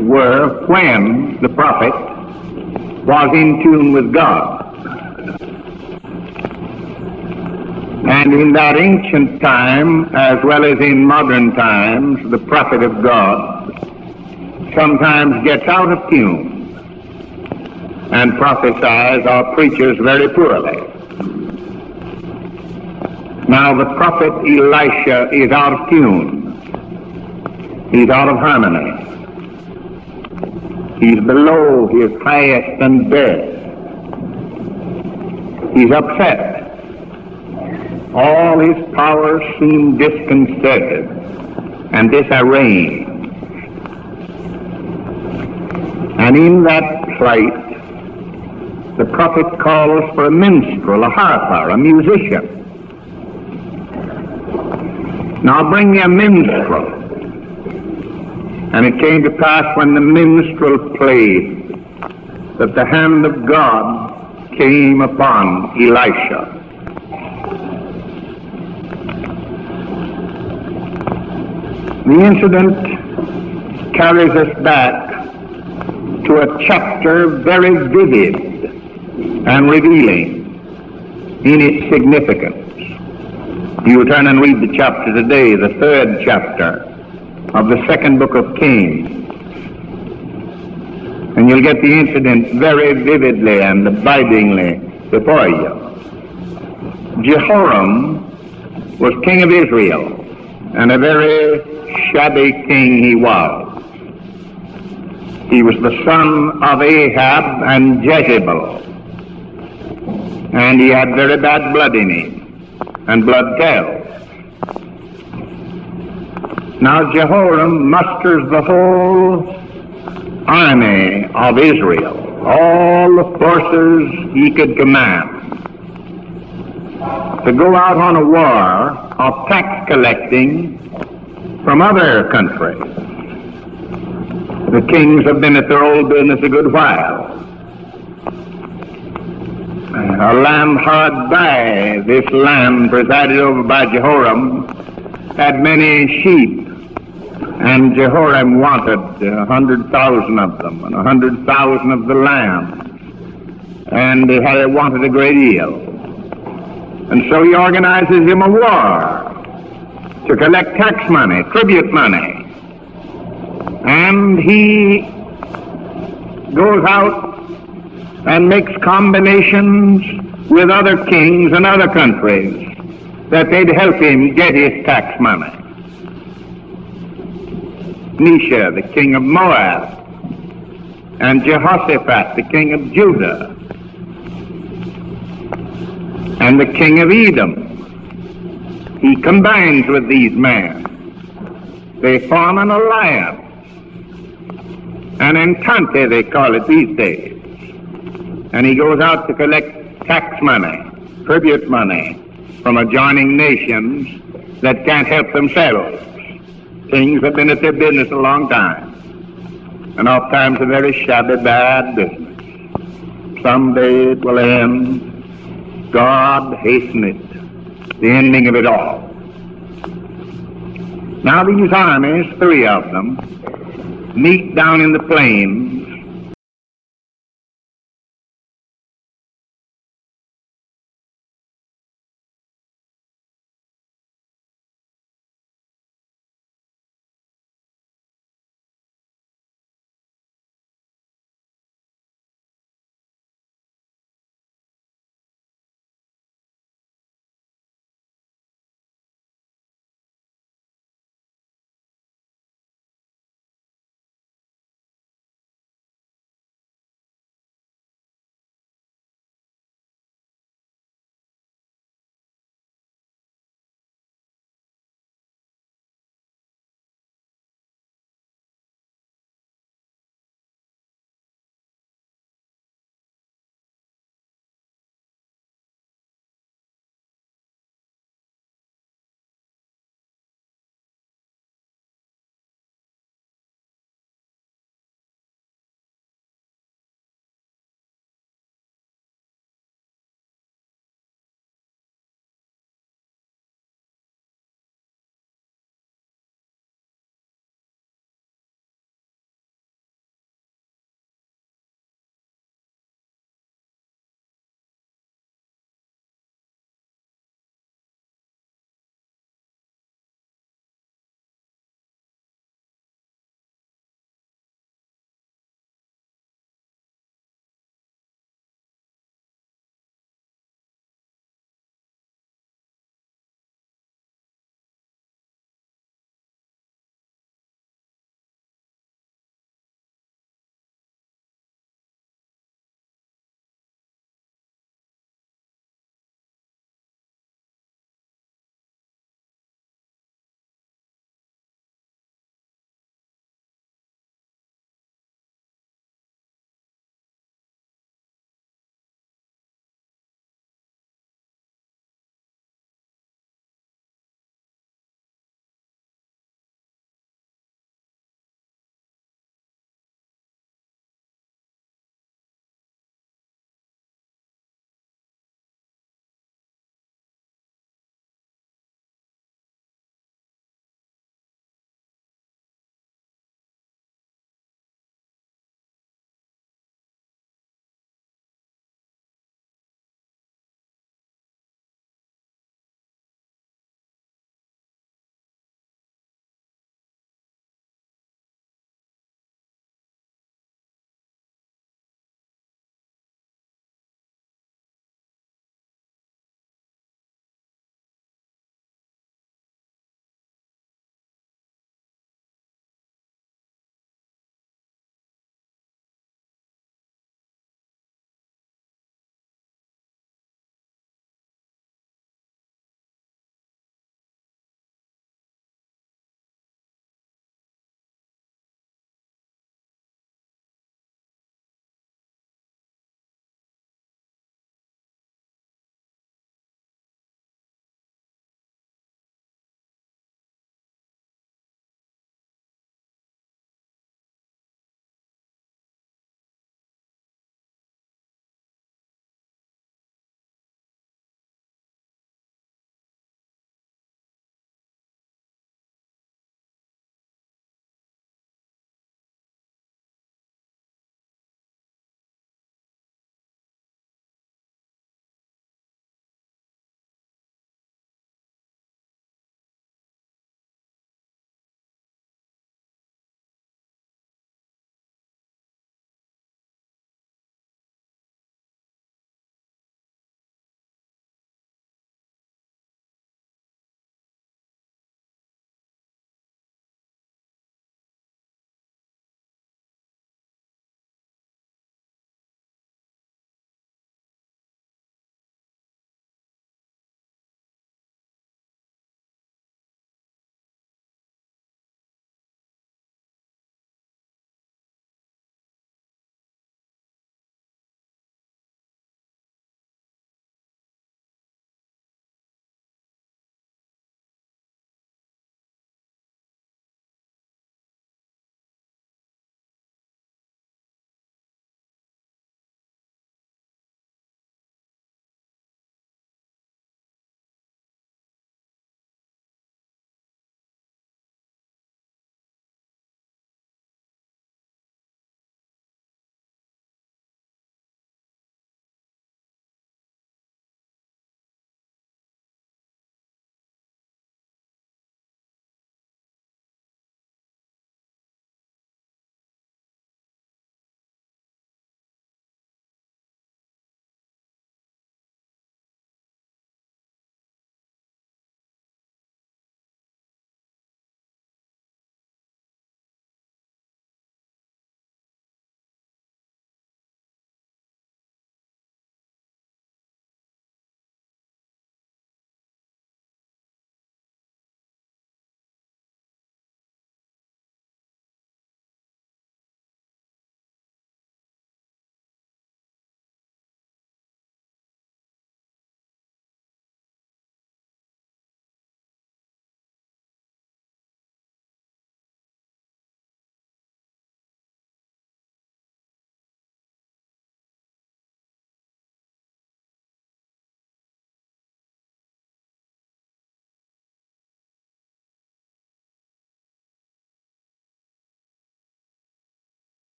were when the prophet was in tune with God. And in that ancient time, as well as in modern times, the prophet of God sometimes gets out of tune and prophesies or preaches very poorly. Now the prophet Elisha is out of tune. He's out of harmony. He's below his highest and best. He's upset. All his powers seem disconcerted and disarranged. And in that plight, the prophet calls for a minstrel, a harper, a musician. Now bring me a minstrel. And it came to pass when the minstrel played that the hand of God came upon Elisha. The incident carries us back to a chapter very vivid and revealing in its significance. You turn and read the chapter today, the 3rd chapter of the 2nd book of Kings, and you'll get the incident very vividly and abidingly before you. Jehoram was king of Israel, and a very shabby king he was. He was the son of Ahab and Jezebel, and he had very bad blood in him, and blood tells. Now Jehoram musters the whole army of Israel, all the forces he could command, to go out on a war of tax collecting from other countries. The kings have been at their old business a good while. A land hard by, this land presided over by Jehoram, had many sheep, and Jehoram wanted 100,000 of them, and 100,000 of the lambs, and he wanted a great deal. And so he organizes him a war to collect tax money, tribute money, and he goes out and makes combinations with other kings and other countries that they'd help him get his tax money. Nisha, the king of Moab, and Jehoshaphat, the king of Judah, and the king of Edom. He combines with these men. They form an alliance, an entente they call it these days. And he goes out to collect tax money, tribute money from adjoining nations that can't help themselves. Kings have been at their business a long time, and oftentimes a very shabby, bad business. Someday it will end. God hasten it, the ending of it all. Now these armies, 3 of them, meet down in the plains